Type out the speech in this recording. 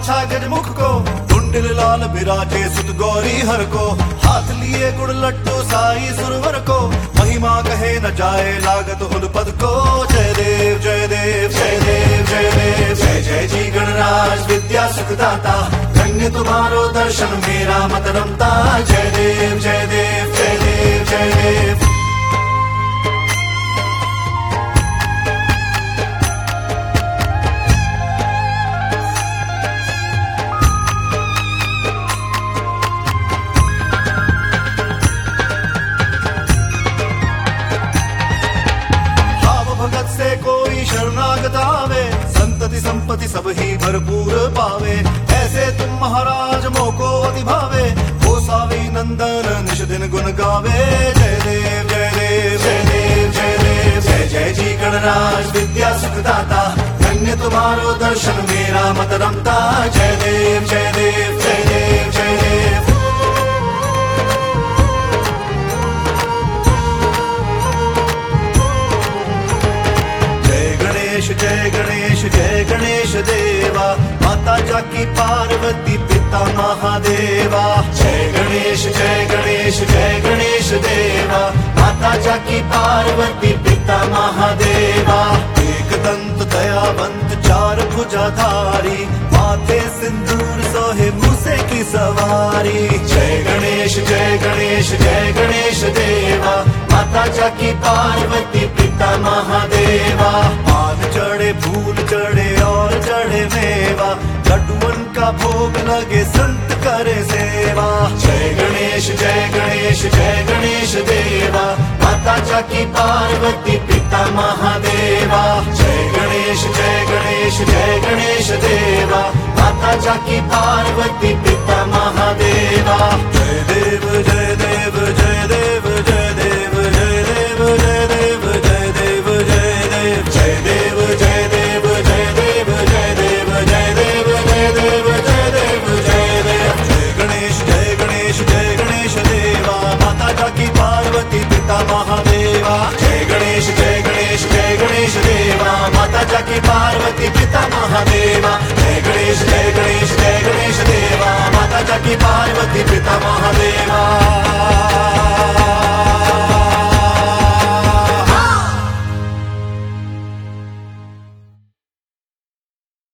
बाछा गजमुख को, कुंडल लाल बिराजे सुत गौरी हर को, हाथ लिए गुड़ लट्टू साई सुरवर को, महिमा कहे न जाए लागत हुन पद को। जय देव जय देव जय देव जय देव जय जय जी गणराज विद्या सुखदाता, धन्य तुम्हारो दर्शन मेरा मत रमता। जय देव जय देव जय देव जय देव। भगत से कोई शरणागत आवे, संतति संपत्ति सब ही भरपूर पावे। ऐसे तुम महाराज मोको अति भावे, गोसावी नंदन निश दिन गुण गावे। जय देव जय देव जय देव जय देव जय जय जी गणराज विद्या सुखदाता, धन्य तुम्हारो दर्शन मेरा मत रमता। जय देव जय देव जय देव जय देव। जय गणेश देवा, माता जाकी पार्वती पिता महादेवा। जय गणेश जय गणेश जय गणेश देवा, माता जाकी पार्वती पिता महादेवा। एक दंत दयावंत चार भुजाधारी, माथे सिंदूर सोहे मूसे की सवारी। जय गणेश जय गणेश जय गणेश देवा, माता जाकी पार्वती पिता महादेवा। पान चढ़े फूल चढ़े और चढ़े मेवा, लड्डुअन का भोग लगे संत करे सेवा। जय गणेश जय गणेश जय गणेश देवा, माता जाकी पार्वती पिता महादेवा। जय गणेश जय गणेश जय गणेश देवा, माता जाकी पार्वती पिता महादेवा। जय देव जय देव जय देव जय देव जय देव जय देव जय देव जय देव जय देव जय देव जय देव जय देव जय देव जय देव जय देव जय देव। जय गणेश जय गणेश जय गणेश देवा, माता जाकी पार्वती पिता महादेवा। जय गणेश जय गणेश जय गणेश देवा, माता जाकी पार्वती पिता महादेवा। जय गणेश जय गणेश जय गणेश देवा, माता जाकी पार्वती पिता महादेवा।